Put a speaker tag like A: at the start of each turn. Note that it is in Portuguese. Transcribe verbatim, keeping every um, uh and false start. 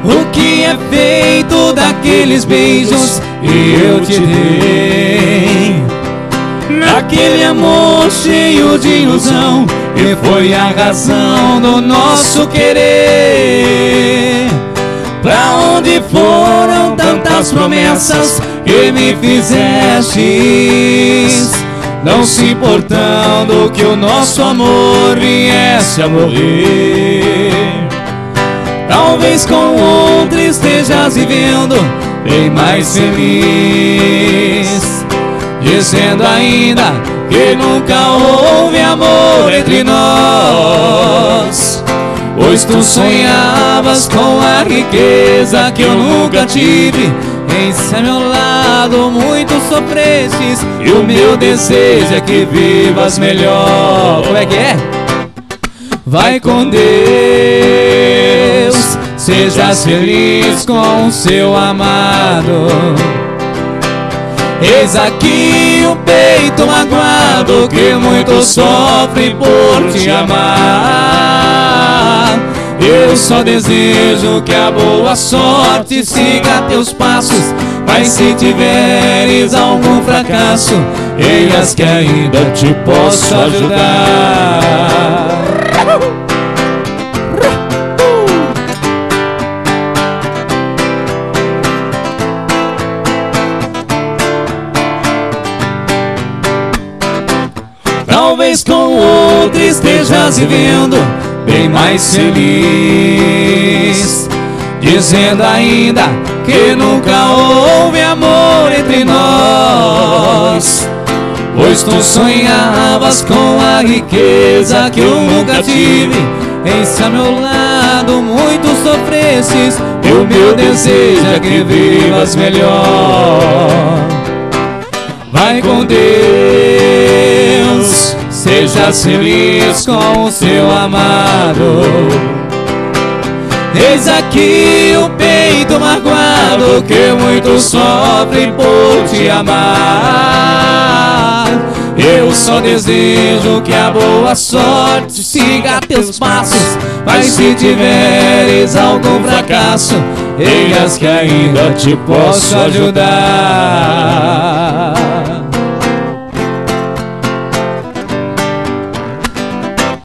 A: O que é feito daqueles beijos que eu te dei? Aquele amor cheio de ilusão que foi a razão do nosso querer. Pra onde foram tantas promessas que me fizestes, não se importando que o nosso amor viesse a morrer? Talvez com outro estejas vivendo bem mais feliz, dizendo ainda que nunca houve amor entre nós, pois tu sonhavas com a riqueza que eu nunca tive. Em ser meu lado muito sofrestes, e o meu desejo é que vivas melhor. Como é que é? Vai com Deus, sejas feliz com o seu amado. Eis aqui o peito magoado que muito sofre por te amar. Eu só desejo que a boa sorte siga teus passos, mas se tiveres algum fracasso, eis que ainda te posso ajudar. Talvez com outro estejas vivendo bem mais feliz, dizendo ainda que nunca houve amor entre nós, pois tu sonhavas com a riqueza que eu nunca tive. Em seu meu lado muito sofrestes, e o meu desejo é que vivas melhor. Vai com Deus, sejas feliz com o seu amado. Eis aqui o peito magoado que muito sofre por te amar. Eu só desejo que a boa sorte siga teus passos, mas se tiveres algum fracasso, eis que ainda te posso ajudar.